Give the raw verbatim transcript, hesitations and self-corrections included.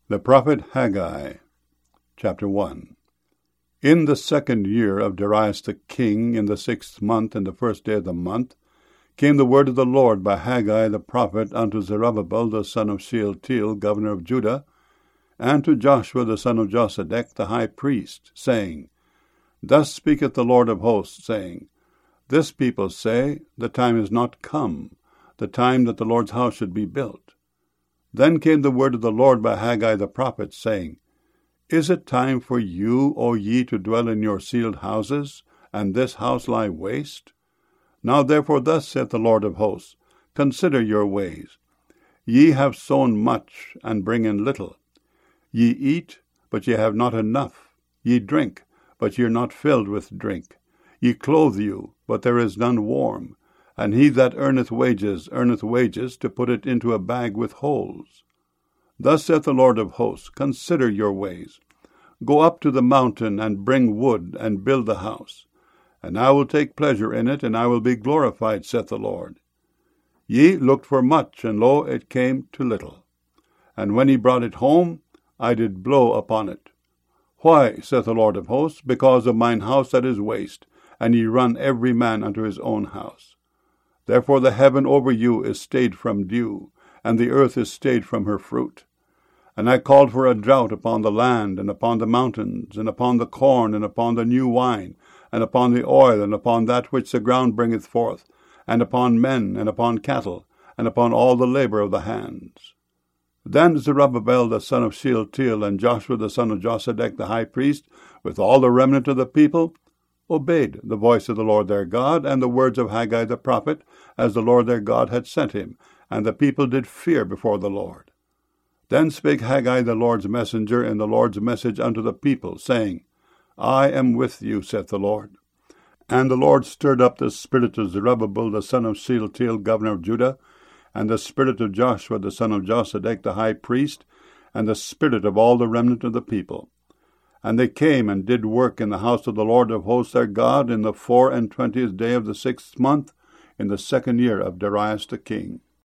The prophet Haggai, chapter one. In the second year of Darius the king, in the sixth month, in the first day of the month, came the word of the Lord by Haggai the prophet unto Zerubbabel the son of Shealtiel, governor of Judah, and to Joshua the son of Josedech the high priest, saying, Thus speaketh the Lord of hosts, saying, This people say, The time is not come, the time that the Lord's house should be built. Then came the word of the Lord by Haggai the prophet, saying, Is it time for you, O ye, to dwell in your sealed houses, and this house lie waste? Now therefore thus saith the Lord of hosts, Consider your ways. Ye have sown much, and bring in little. Ye eat, but ye have not enough. Ye drink, but ye are not filled with drink. Ye clothe you, but there is none warm. And he that earneth wages, earneth wages, to put it into a bag with holes. Thus saith the Lord of hosts, Consider your ways. Go up to the mountain, and bring wood, and build the house. And I will take pleasure in it, and I will be glorified, saith the Lord. Ye looked for much, and lo, it came to little. And when he brought it home, I did blow upon it. Why, saith the Lord of hosts? Because of mine house that is waste, and ye run every man unto his own house. Therefore the heaven over you is stayed from dew, and the earth is stayed from her fruit. And I called for a drought upon the land, and upon the mountains, and upon the corn, and upon the new wine, and upon the oil, and upon that which the ground bringeth forth, and upon men, and upon cattle, and upon all the labor of the hands. Then Zerubbabel the son of Shealtiel, and Joshua the son of Josedech the high priest, with all the remnant of the people, obeyed the voice of the Lord their God, and the words of Haggai the prophet, as the Lord their God had sent him, and the people did fear before the Lord. Then spake Haggai the Lord's messenger in the Lord's message unto the people, saying, I am with you, saith the Lord. And the Lord stirred up the spirit of Zerubbabel the son of Shealtiel, governor of Judah, and the spirit of Joshua the son of Josedech the high priest, and the spirit of all the remnant of the people. And they came and did work in the house of the Lord of hosts their God in the four and twentieth day of the sixth month, in the second year of Darius the king.